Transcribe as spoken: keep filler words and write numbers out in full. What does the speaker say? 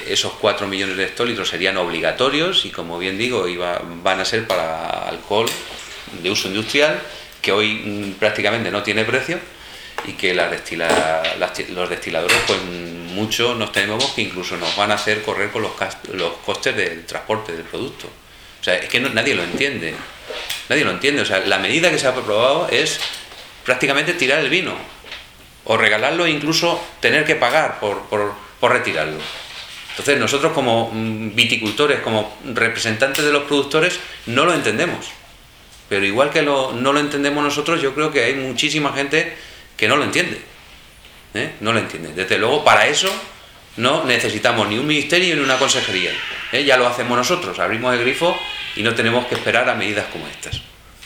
eh, esos cuatro millones de hectolitros serían obligatorios y, como bien digo, iba, van a ser para alcohol de uso industrial, que hoy mm, prácticamente no tiene precio, y que las destila, las, los destiladores, pues mucho nos tememos que incluso nos van a hacer correr con los, los costes del transporte del producto. O sea, es que no, nadie lo entiende. Nadie lo entiende. O sea, la medida que se ha aprobado es prácticamente tirar el vino, o regalarlo e incluso tener que pagar por, por, por retirarlo. Entonces nosotros, como viticultores, como representantes de los productores, no lo entendemos. Pero igual que lo, no lo entendemos nosotros, yo creo que hay muchísima gente que no lo entiende. ¿Eh? No lo entiende. Desde luego, para eso no necesitamos ni un ministerio ni una consejería. ¿Eh? Ya lo hacemos nosotros, abrimos el grifo y no tenemos que esperar a medidas como estas.